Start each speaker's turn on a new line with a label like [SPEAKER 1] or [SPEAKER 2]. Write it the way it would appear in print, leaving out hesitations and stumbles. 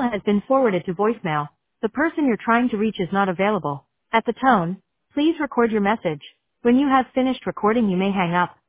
[SPEAKER 1] has been forwarded to voicemail. The person you're trying to reach is not available. At the tone, please record your message. When you have finished recording, you may hang up.